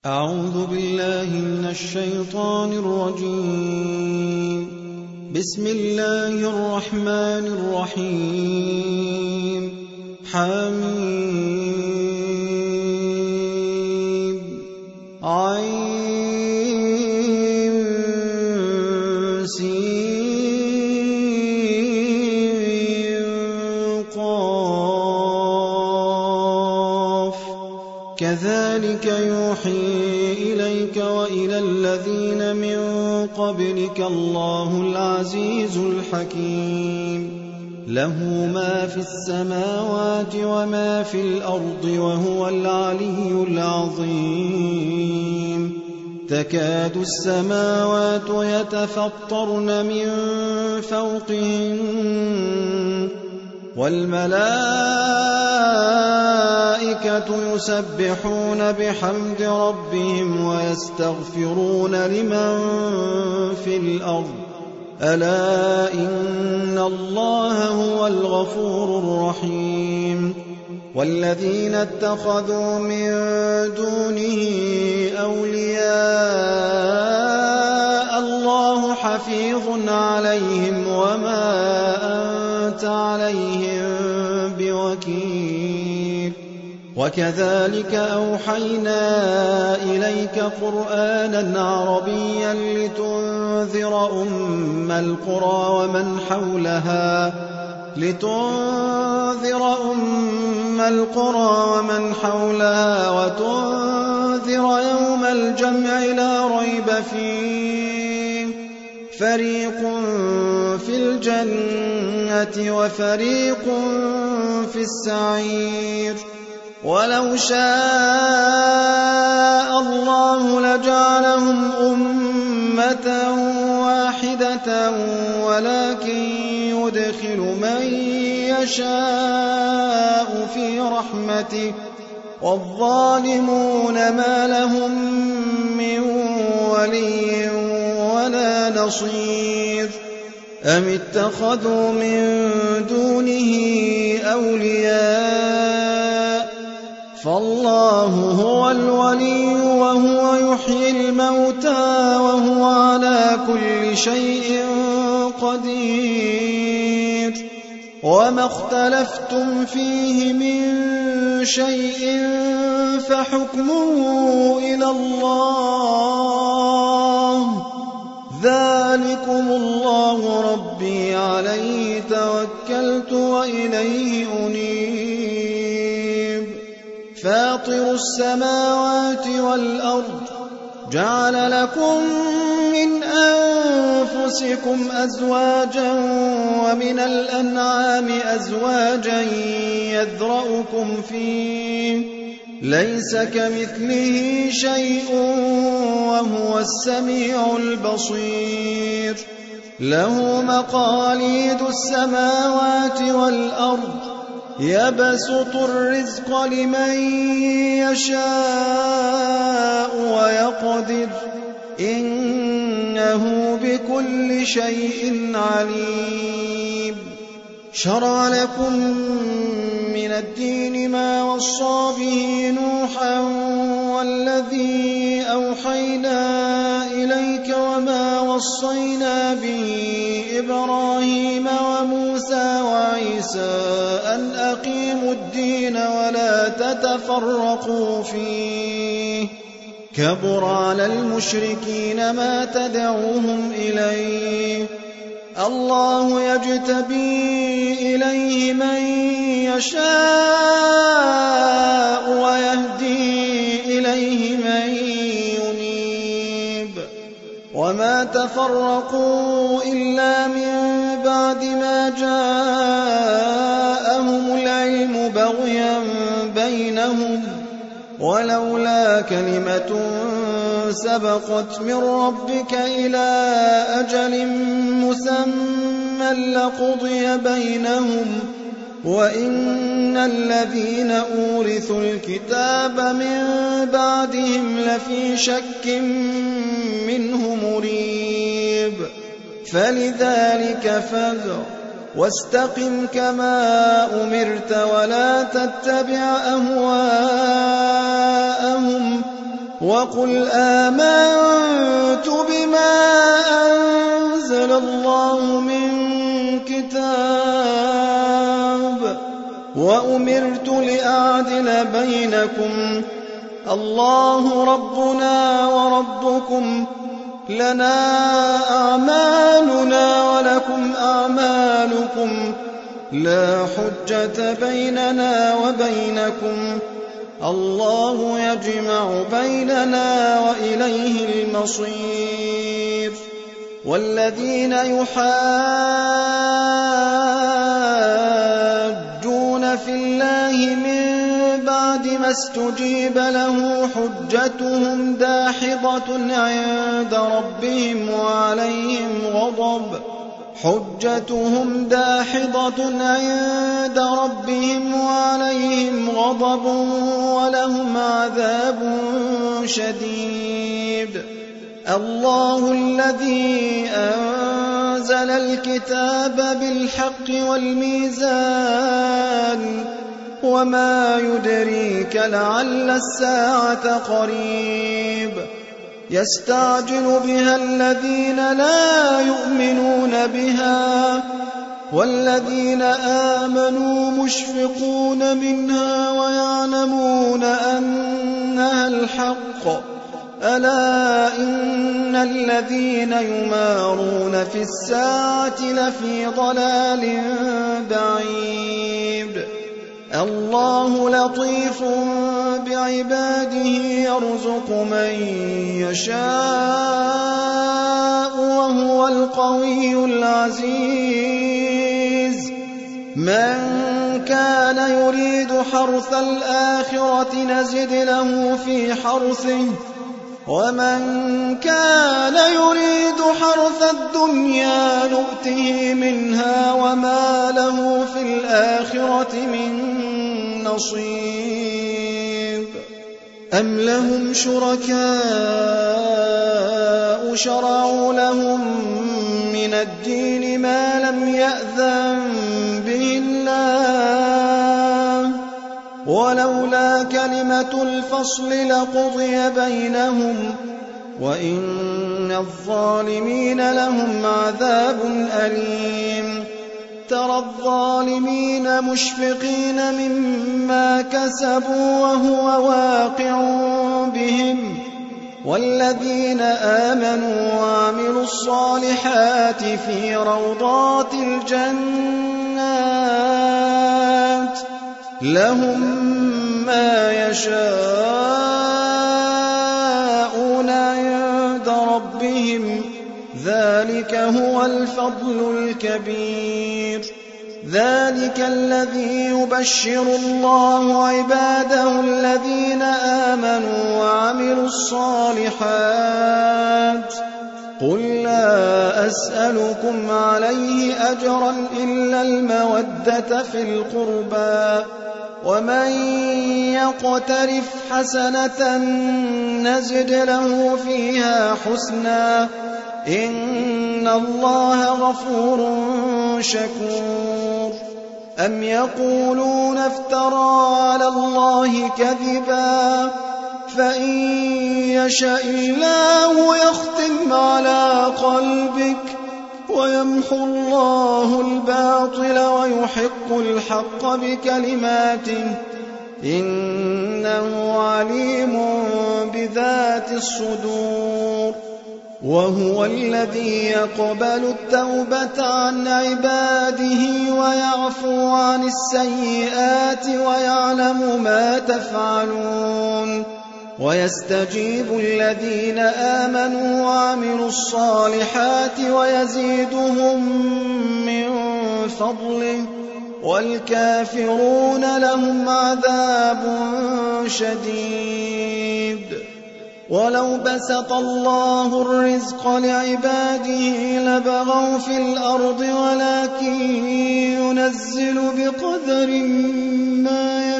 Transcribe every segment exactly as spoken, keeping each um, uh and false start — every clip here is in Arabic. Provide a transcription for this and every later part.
أعوذ بالله من الشيطان الرجيم. بسم الله الرحمن الرحيم. حميم عين سين قاف كذلك يوحي إليك وإلى الذين من قبلك الله العزيز الحكيم. له ما في السماوات وما في الأرض وهو العلي العظيم. تكاد السماوات يتفطرن من فوقهن والملائكة يسبحون بحمد ربهم ويستغفرون لمن في الأرض ألا إن الله هو الغفور الرحيم. والذين اتخذوا من دونه أولياء الله حفيظ عليهم وما أنت عليهم بوكيل. وكذلك أوحينا إليك قرآنا عربيا لتنذر أم القرى ومن حولها لتنذر أم القرى ومن حولها وتنذر يوم الجمع لا ريب فيه فريق في الجنة وفريق في السعير. ولو شاء الله لجعلهم أمة واحدة ولكن يدخل من يشاء في رحمته والظالمون ما لهم من ولي ولا نصير. أم اتخذوا من دونه أولياء فالله هو الولي وهو يحيي الموتى وهو على كل شيء قدير. وما اختلفتم فيه من شيء فحكمه إلى الله ذلكم الله ربي عليه توكلت وإليه أنيب. فاطر السماوات والأرض جعل لكم من أنفسكم أزواجا ومن الأنعام أزواجا يذرأكم فيه ليس كمثله شيء وهو السميع البصير. له مقاليد السماوات والأرض يبسط الرزق لمن يشاء ويقدر إنه بكل شيء عليم. شرع لكم من الدين ما وصى به نوحا والذي أوحينا إليك وما وصينا به إبراهيم وموسى وعيسى أن أقيموا الدين ولا تتفرقوا فيه كبر على المشركين ما تدعوهم إليه. الله يجتبي إليه من يشاء ويهدي إليه من ينيب. وما تفرقوا إلا من بعد ما جاءهم العلم بغيا بينهم ولولا كلمة سبقت من ربك إلى أجل مسمى لقضي بينهم وإن الذين أورثوا الكتاب من بعدهم لفي شك منه مريب. فلذلك فادع واستقم كما أمرت ولا تتبع أهواءهم وقل آمنت بما أنزل الله من كتاب وأمرت لأعدل بينكم الله ربنا وربكم لنا أعمالنا ولكم أعمالكم لا حجة بيننا وبينكم الله يجمع بيننا وإليه المصير والذين يحاجون في الله من بعد ما استجيب له حجتهم داحضة عند ربهم وعليهم غضب حجتهم داحضة عند ربهم وعليهم غضب ولهم عذاب شديد الله الذي أنزل الكتاب بالحق والميزان وما يدريك لعل الساعة قريب يستعجل بها الذين لا يؤمنون بها والذين آمنوا مشفقون منها ويعلمون أنها الحق ألا إن الذين يمارون في الساعة لفي ضلال بعيد الله لطيف بعباده يرزق من يشاء وهو القوي العزيز من كان يريد حرث الآخرة نزد له في حرثه ومن كان يريد حرث الدنيا نؤته منها وما له في الآخرة من نصيب أم لهم شركاء شرعوا لهم من الدين ما لم يأذن به الله ولولا كلمة الفصل لقضي بينهم وإن الظالمين لهم عذاب أليم ترى الظالمين مشفقين مما كسبوا وهو واقع بهم والذين آمنوا وعملوا الصالحات في روضات الجنات لهم ما يشاءون عند ربهم ذلك هو الفضل الكبير ذلك الذي يبشر الله عباده الذين آمنوا وعملوا الصالحات قل لا أسألكم عليه أجرا إلا المودة في القربى ومن يقترف حسنة نزد له فيها حسنا إن الله غفور شكور أم يقولون افترى على الله كذبا فإن يشاء الله يختم على قلبك ويمحو الله الباطل ويحق الحق بكلماته إنه عليم بذات الصدور وهو الذي يقبل التوبة عن عباده ويعفو عن السيئات ويعلم ما تفعلون ويستجيب الذين آمنوا وعملوا الصالحات ويزيدهم من فضله والكافرون لهم عذاب شديد ولو بسط الله الرزق لعباده لبغوا في الأرض ولكن ينزل بقدر ما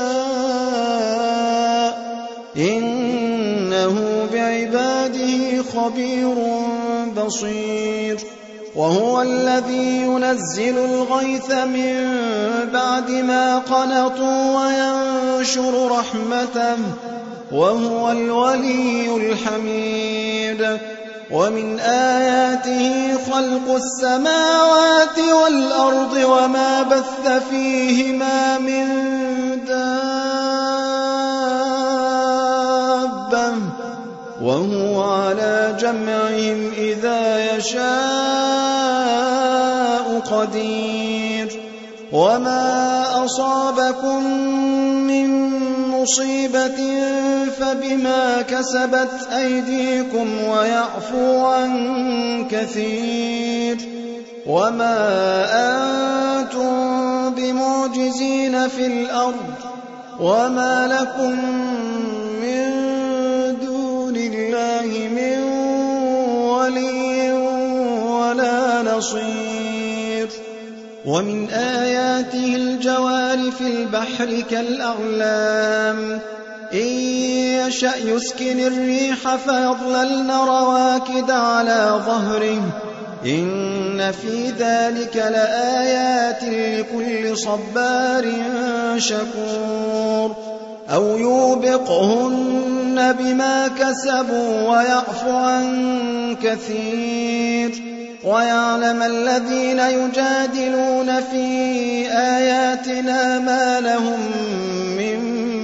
يشاء إنه بعباده خبير بصير وهو الذي ينزل الغيث من بعد ما قنطوا وينشر رحمته وهو الولي الحميد. ومن آياته خلق السماوات والأرض وما بث فيهما من دابة وهو على جمعهم إذا يشاء قدير. وما أصابكم من مصيبة فبما كسبت أيديكم ويعفو عن كثير. وما أنتم بمعجزين في الأرض وما لكم من دون الله من ولي ولا نصير. ومن آياته الجوار في البحر كالأعلام إن يشأ يسكن الريح فيظللن رواكد على ظهره إن في ذلك لآيات لكل صبار شكور. أو يوبقهن بما كسبوا ويعفو عن كثير. ويعلم الذين يجادلون في آياتنا ما لهم من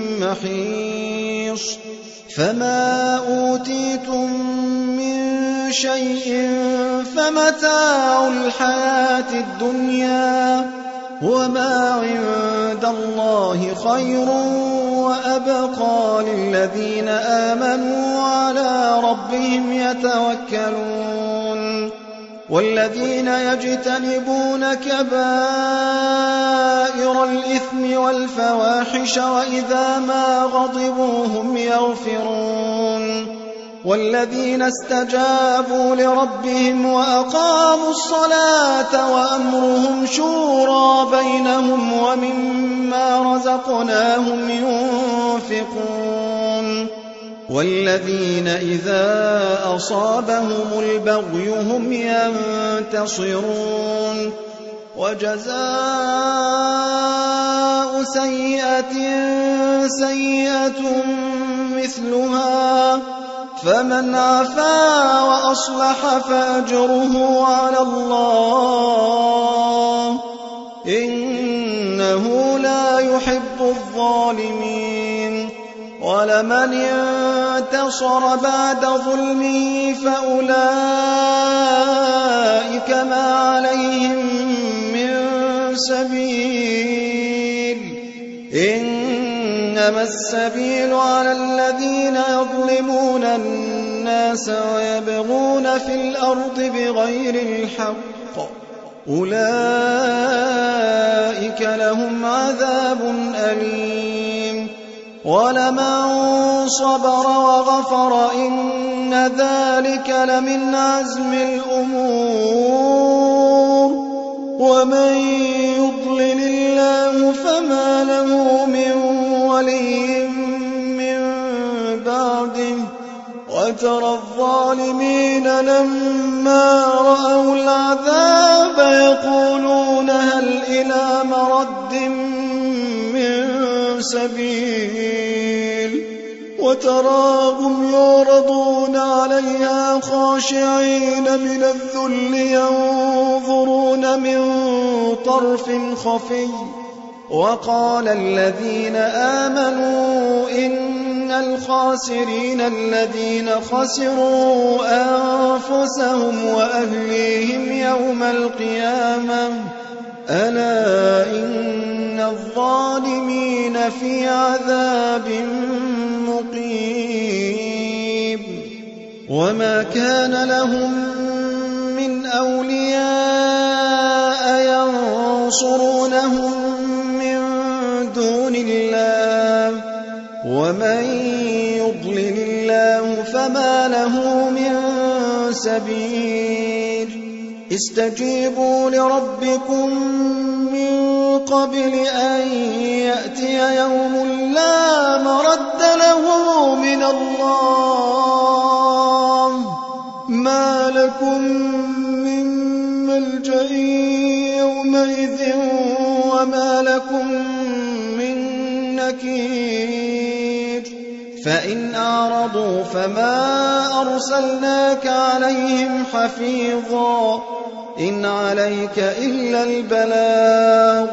محيص. فما أوتيتم من شيء فمتاع الحياة الدنيا وما عند الله خير وأبقى للذين آمنوا على ربهم يتوكلون. والذين يجتنبون كبائر الإثم والفواحش وإذا ما غضبوا هم يغفرون. والذين استجابوا لربهم وأقاموا الصلاة وأمرهم شورى بينهم ومما رزقناهم ينفقون. والذين إذا أصابهم البغي هم ينتصرون. وجزاء سيئة سيئة مثلها فمن عفا وأصلح فأجره على الله إنه لا يحب الظالمين. ولمن انتصر بعد ظلمه فأولئك ما عليهم من سبيل إنما السبيل على الذين يظلمون الناس ويبغون في الأرض بغير الحق أولئك لهم عذاب أليم. ولمن صبر وغفر إن ذلك لمن عزم الأمور. ومن يضلل الله فما له من ولي من بعده. وترى الظالمين لما رأوا العذاب يقولون هل إلى مرد من سبيل. وتراهم يعرضون عليها خاشعين من الذل ينظرون من طرف خفي. وقال الذين آمنوا إن الخاسرين الذين خسروا أنفسهم وأهليهم يوم القيامة ألا إن الظالمين في عذاب مقيم. وما كان لهم من أولياء ينصرونهم من دون الله ومن يضلل الله فما له من سبيل. استجيبوا لربكم من قبل أن يأتي يوم لا مرد له من الله ما لكم من ملجأ يومئذ وما لكم من نكير. فإن أعرضوا فما أرسلناك عليهم حفيظا إن عليك إلا البلاغ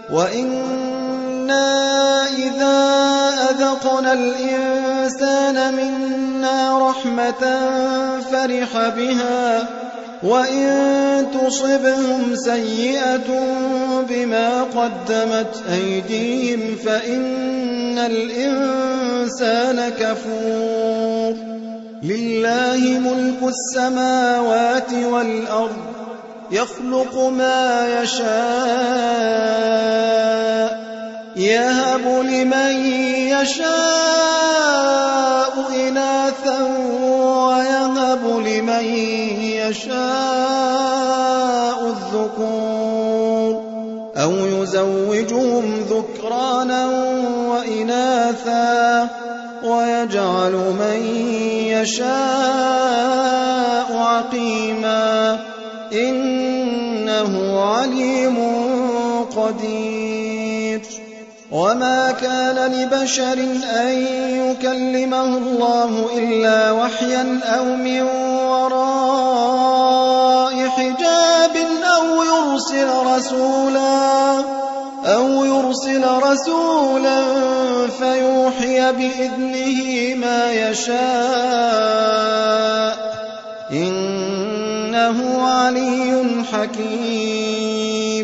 وإنا إذا أذقنا الإنسان منا رحمة فرح بها وإن تصبهم سيئة بما قدمت أيديهم فإن الإنسان كفور لله ملك السماوات والأرض يخلق ما يشاء يهب لمن يشاء إناثا ويهب لمن يشاء الذكور أو يزوجهم ذكرانا وإناثا ويجعل من يشاء عقيما إنه عليم قدير وما كان لبشر أن يكلمه الله إلا وحيا أو من وراء حجاب أو يرسل رسولا أو يرسل رسولا فيوحي بإذنه ما يشاء إنه علي حكيم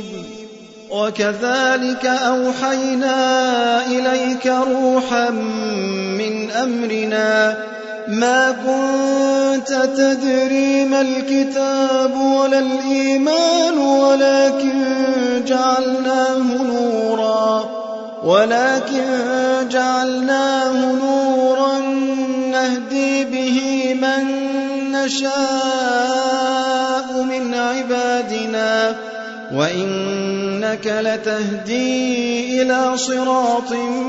وكذلك أوحينا إليك روحا من أمرنا ما كنت تدري ما الكتاب ولا الإيمان ولكن جعلناه نورا ولكن جعلناه نورا نهدي به من نشاء من عبادنا وإنك لتهدي إلى صراط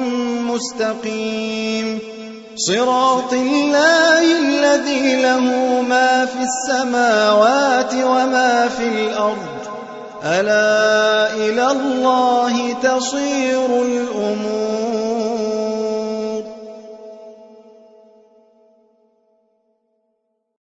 مستقيم صراط الله الذي له ما في السماوات وما في الأرض ألا إلى الله تصير الأمور